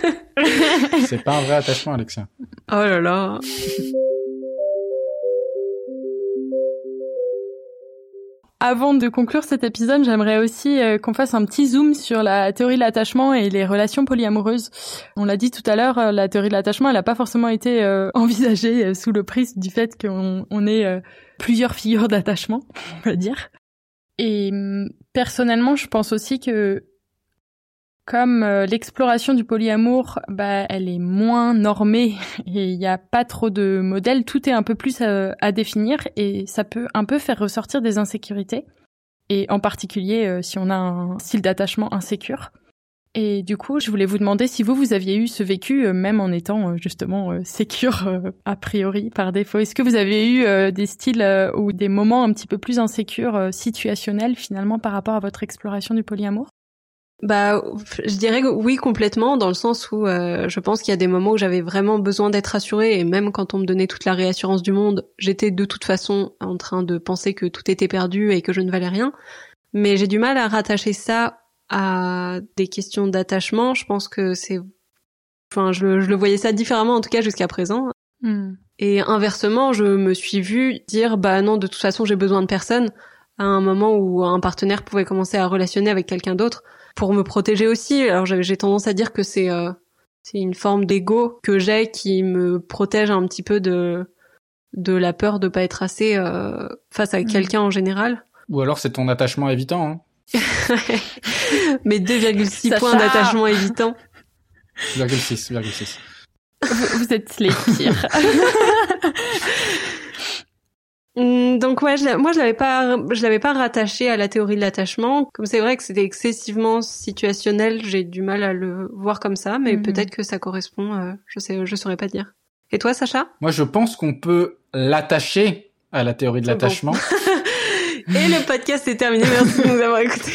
C'est pas un vrai attachement, Alexia. Oh là là. Avant de conclure cet épisode, j'aimerais aussi qu'on fasse un petit zoom sur la théorie de l'attachement et les relations polyamoureuses. On l'a dit tout à l'heure, la théorie de l'attachement, elle n'a pas forcément été envisagée sous le prisme du fait qu'on ait plusieurs figures d'attachement, on va dire. Et personnellement, je pense aussi que comme l'exploration du polyamour, elle est moins normée et il n'y a pas trop de modèles, tout est un peu plus à définir et ça peut un peu faire ressortir des insécurités. Et en particulier si on a un style d'attachement insécure. Et du coup, je voulais vous demander si vous aviez eu ce vécu, même en étant justement sécure a priori par défaut. Est-ce que vous avez eu des styles ou des moments un petit peu plus insécures, situationnels finalement par rapport à votre exploration du polyamour ? Je dirais que oui, complètement, dans le sens où je pense qu'il y a des moments où j'avais vraiment besoin d'être rassurée, et même quand on me donnait toute la réassurance du monde, j'étais de toute façon en train de penser que tout était perdu et que je ne valais rien. Mais j'ai du mal à rattacher ça à des questions d'attachement. Je pense que je le voyais ça différemment, en tout cas jusqu'à présent. Et inversement, je me suis vue dire non, de toute façon j'ai besoin de personne, à un moment où un partenaire pouvait commencer à relationner avec quelqu'un d'autre pour me protéger aussi. Alors j'ai tendance à dire que c'est une forme d'ego que j'ai qui me protège un petit peu de la peur de pas être assez face à quelqu'un en général. Ou alors c'est ton attachement évitant, hein. Mes 2,6 points d'attachement évitant. 2,6. Vous êtes les pires. Donc ouais, je l'avais pas rattaché à la théorie de l'attachement. Comme c'est vrai que c'était excessivement situationnel, j'ai du mal à le voir comme ça, mais peut-être que ça correspond, je saurais pas dire. Et toi, Sacha ? Moi, je pense qu'on peut l'attacher à la théorie de l'attachement. Et le podcast est terminé, merci de nous avoir écoutés.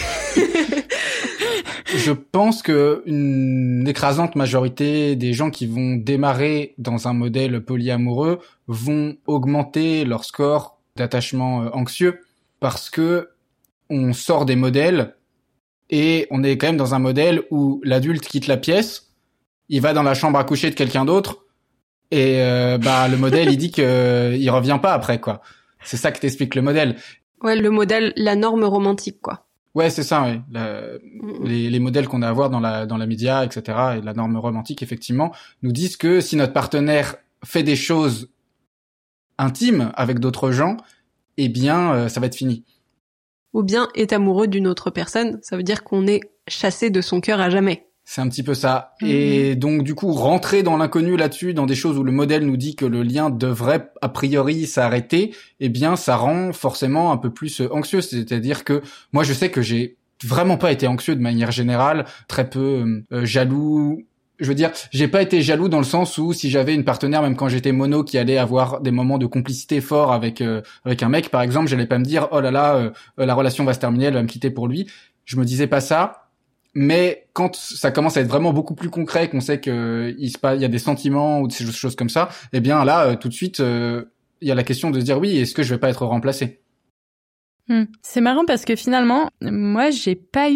Je pense que une écrasante majorité des gens qui vont démarrer dans un modèle polyamoureux vont augmenter leur score d'attachement anxieux, parce que on sort des modèles et on est quand même dans un modèle où l'adulte quitte la pièce, il va dans la chambre à coucher de quelqu'un d'autre et le modèle il dit que il revient pas après, quoi. C'est ça que t'explique le modèle. Ouais, le modèle, la norme romantique, quoi. Ouais, c'est ça, oui. Les modèles qu'on a à voir dans la média, etc., et la norme romantique, effectivement, nous disent que si notre partenaire fait des choses intimes avec d'autres gens, eh bien, ça va être fini. Ou bien est amoureux d'une autre personne, ça veut dire qu'on est chassé de son cœur à jamais. C'est un petit peu ça. Et donc, du coup, rentrer dans l'inconnu là-dessus, dans des choses où le modèle nous dit que le lien devrait, a priori, s'arrêter, eh bien, ça rend forcément un peu plus anxieux. C'est-à-dire que moi, je sais que j'ai vraiment pas été anxieux de manière générale, très peu jaloux. Je veux dire, j'ai pas été jaloux dans le sens où si j'avais une partenaire, même quand j'étais mono, qui allait avoir des moments de complicité forts avec un mec, par exemple, j'allais pas me dire, oh là là, la relation va se terminer, elle va me quitter pour lui. Je me disais pas ça. Mais quand ça commence à être vraiment beaucoup plus concret, qu'on sait que il y a des sentiments ou des choses comme ça, eh bien là, tout de suite, il y a la question de se dire oui, est-ce que je vais pas être remplacé ? C'est marrant parce que finalement, moi, j'ai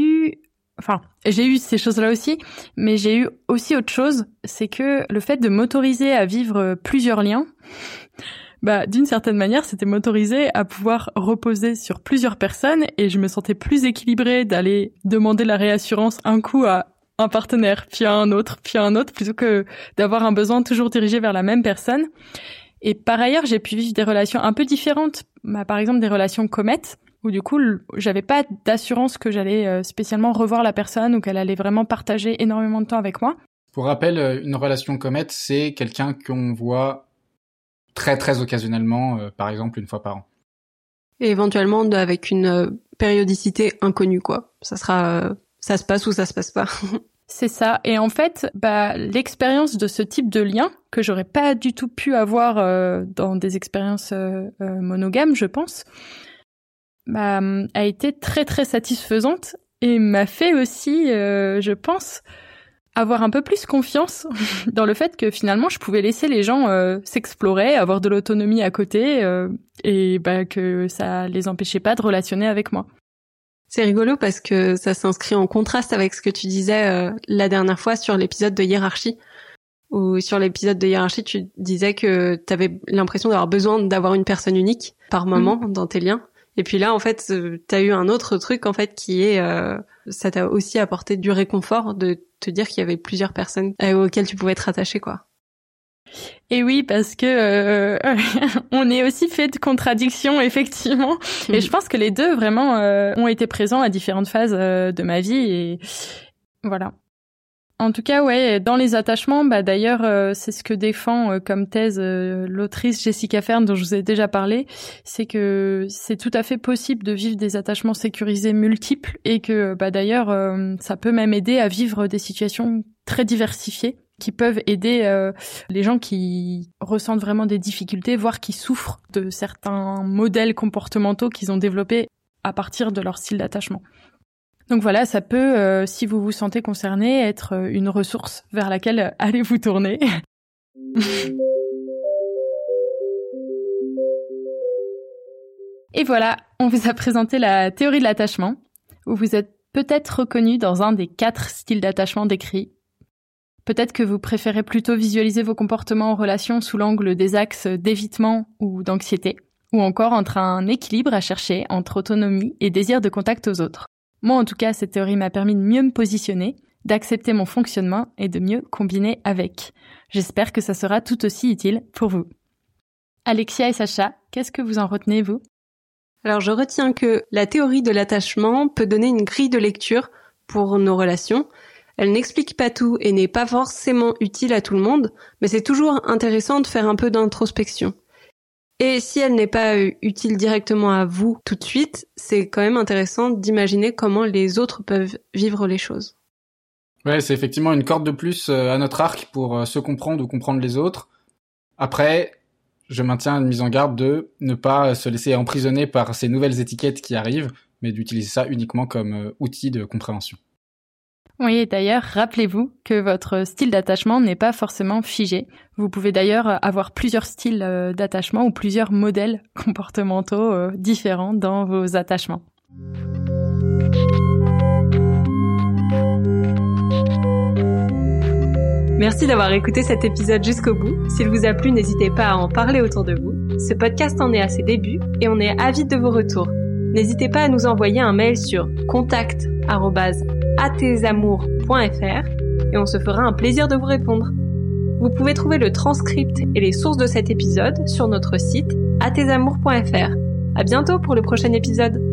eu ces choses-là aussi, mais j'ai eu aussi autre chose, c'est que le fait de m'autoriser à vivre plusieurs liens, d'une certaine manière, c'était m'autoriser à pouvoir reposer sur plusieurs personnes et je me sentais plus équilibrée d'aller demander la réassurance un coup à un partenaire, puis à un autre, plutôt que d'avoir un besoin toujours dirigé vers la même personne. Et par ailleurs, j'ai pu vivre des relations un peu différentes, par exemple des relations comètes, où du coup, j'avais pas d'assurance que j'allais spécialement revoir la personne ou qu'elle allait vraiment partager énormément de temps avec moi. Pour rappel, une relation comète, c'est quelqu'un qu'on voit très très occasionnellement, par exemple une fois par an. Et éventuellement avec une périodicité inconnue, quoi. Ça se passe ou ça se passe pas. C'est ça. Et en fait, l'expérience de ce type de lien que j'aurais pas du tout pu avoir dans des expériences monogames, je pense, a été très très satisfaisante et m'a fait aussi, je pense, avoir un peu plus confiance dans le fait que finalement je pouvais laisser les gens s'explorer, avoir de l'autonomie à côté et que ça les empêchait pas de relationner avec moi. C'est rigolo parce que ça s'inscrit en contraste avec ce que tu disais la dernière fois sur l'épisode de hiérarchie. Ou sur l'épisode de hiérarchie, tu disais que t'avais l'impression d'avoir besoin d'avoir une personne unique par moment dans tes liens. Et puis là, en fait, t'as eu un autre truc, en fait, qui est, ça t'a aussi apporté du réconfort de te dire qu'il y avait plusieurs personnes auxquelles tu pouvais être attaché, quoi. Et oui, parce que on est aussi fait de contradictions, effectivement. Et je pense que les deux, vraiment, ont été présents à différentes phases de ma vie. Et voilà. En tout cas, ouais, dans les attachements, d'ailleurs, c'est ce que défend comme thèse l'autrice Jessica Fern, dont je vous ai déjà parlé, c'est que c'est tout à fait possible de vivre des attachements sécurisés multiples et que, d'ailleurs, ça peut même aider à vivre des situations très diversifiées qui peuvent aider les gens qui ressentent vraiment des difficultés, voire qui souffrent de certains modèles comportementaux qu'ils ont développés à partir de leur style d'attachement. Donc voilà, ça peut, si vous vous sentez concerné, être une ressource vers laquelle allez vous tourner. Et voilà, on vous a présenté la théorie de l'attachement, où vous êtes peut-être reconnu dans un des 4 styles d'attachement décrits. Peut-être que vous préférez plutôt visualiser vos comportements en relation sous l'angle des axes d'évitement ou d'anxiété, ou encore entre un équilibre à chercher entre autonomie et désir de contact aux autres. Moi, en tout cas, cette théorie m'a permis de mieux me positionner, d'accepter mon fonctionnement et de mieux combiner avec. J'espère que ça sera tout aussi utile pour vous. Alexia et Sacha, qu'est-ce que vous en retenez, vous ? Alors, je retiens que la théorie de l'attachement peut donner une grille de lecture pour nos relations. Elle n'explique pas tout et n'est pas forcément utile à tout le monde, mais c'est toujours intéressant de faire un peu d'introspection. Et si elle n'est pas utile directement à vous tout de suite, c'est quand même intéressant d'imaginer comment les autres peuvent vivre les choses. Ouais, c'est effectivement une corde de plus à notre arc pour se comprendre ou comprendre les autres. Après, je maintiens une mise en garde de ne pas se laisser emprisonner par ces nouvelles étiquettes qui arrivent, mais d'utiliser ça uniquement comme outil de compréhension. Oui, et d'ailleurs, rappelez-vous que votre style d'attachement n'est pas forcément figé. Vous pouvez d'ailleurs avoir plusieurs styles d'attachement ou plusieurs modèles comportementaux différents dans vos attachements. Merci d'avoir écouté cet épisode jusqu'au bout. S'il vous a plu, n'hésitez pas à en parler autour de vous. Ce podcast en est à ses débuts et on est avides de vos retours. n'hésitez pas à nous envoyer un mail sur contact@atesamours.fr et on se fera un plaisir de vous répondre. Vous pouvez trouver le transcript et les sources de cet épisode sur notre site atesamours.fr. À bientôt pour le prochain épisode.